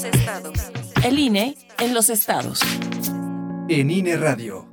los estados. El INE en los estados. En INE Radio.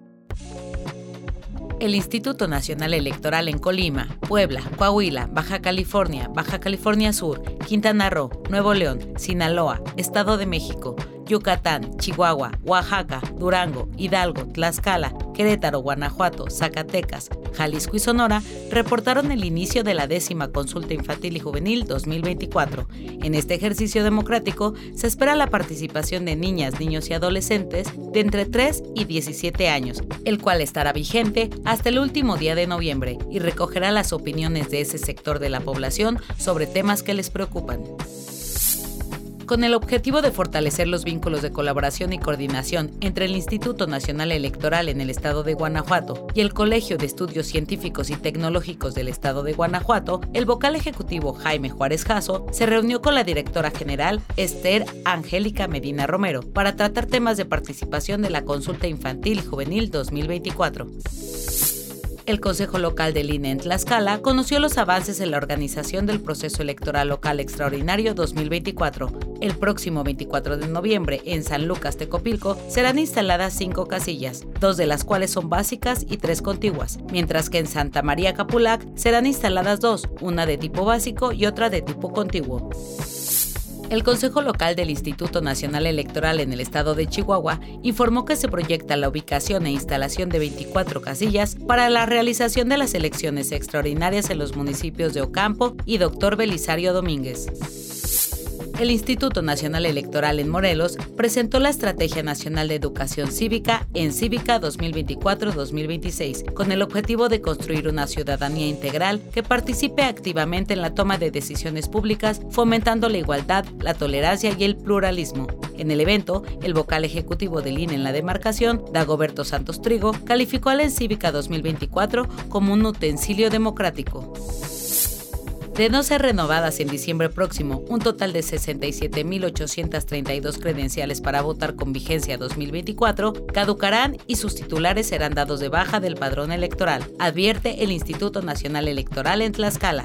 El Instituto Nacional Electoral en Colima, Puebla, Coahuila, Baja California Sur, Quintana Roo, Nuevo León, Sinaloa, Estado de México, Yucatán, Chihuahua, Oaxaca, Durango, Hidalgo, Tlaxcala, Querétaro, Guanajuato, Zacatecas, Jalisco y Sonora reportaron el inicio de la 10ª Consulta Infantil y Juvenil 2024. En este ejercicio democrático se espera la participación de niñas, niños y adolescentes de entre 3 y 17 años, el cual estará vigente hasta el último día de noviembre y recogerá las opiniones de ese sector de la población sobre temas que les preocupan. Con el objetivo de fortalecer los vínculos de colaboración y coordinación entre el Instituto Nacional Electoral en el estado de Guanajuato y el Colegio de Estudios Científicos y Tecnológicos del estado de Guanajuato, el vocal ejecutivo Jaime Juárez Jasso se reunió con la directora general Esther Angélica Medina Romero para tratar temas de participación de la Consulta Infantil y Juvenil 2024. El Consejo Local del INE en Tlaxcala conoció los avances en la organización del proceso electoral local extraordinario 2024. El próximo 24 de noviembre, en San Lucas, Tecopilco, serán instaladas 5 casillas, 2 de las cuales son básicas y 3 contiguas, mientras que en Santa María Capulac serán instaladas 2, una de tipo básico y otra de tipo contiguo. El Consejo Local del Instituto Nacional Electoral en el estado de Chihuahua informó que se proyecta la ubicación e instalación de 24 casillas para la realización de las elecciones extraordinarias en los municipios de Ocampo y Dr. Belisario Domínguez. El Instituto Nacional Electoral en Morelos presentó la Estrategia Nacional de Educación Cívica en Cívica 2024-2026, con el objetivo de construir una ciudadanía integral que participe activamente en la toma de decisiones públicas, fomentando la igualdad, la tolerancia y el pluralismo. En el evento, el vocal ejecutivo del INE en la demarcación, Dagoberto Santos Trigo, calificó a la Cívica 2024 como un utensilio democrático. De no ser renovadas en diciembre próximo, un total de 67.832 credenciales para votar con vigencia 2024 caducarán y sus titulares serán dados de baja del padrón electoral, advierte el Instituto Nacional Electoral en Tlaxcala.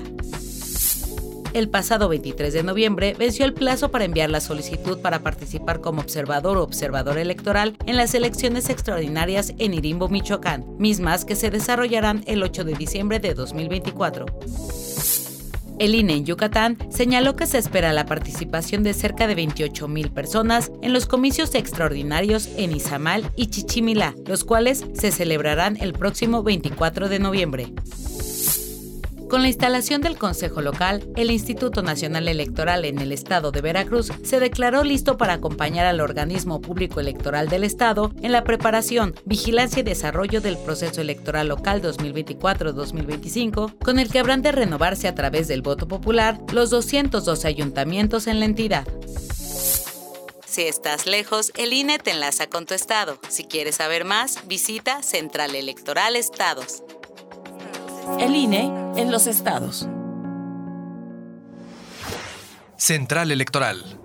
El pasado 23 de noviembre venció el plazo para enviar la solicitud para participar como observador o observadora electoral en las elecciones extraordinarias en Irimbo, Michoacán, mismas que se desarrollarán el 8 de diciembre de 2024. El INE en Yucatán señaló que se espera la participación de cerca de 28,000 personas en los comicios extraordinarios en Izamal y Chichimilá, los cuales se celebrarán el próximo 24 de noviembre. Con la instalación del Consejo Local, el Instituto Nacional Electoral en el estado de Veracruz se declaró listo para acompañar al organismo público electoral del estado en la preparación, vigilancia y desarrollo del proceso electoral local 2024-2025, con el que habrán de renovarse a través del voto popular los 212 ayuntamientos en la entidad. Si estás lejos, el INE te enlaza con tu estado. Si quieres saber más, visita Central Electoral Estados. El INE en los estados. Central Electoral.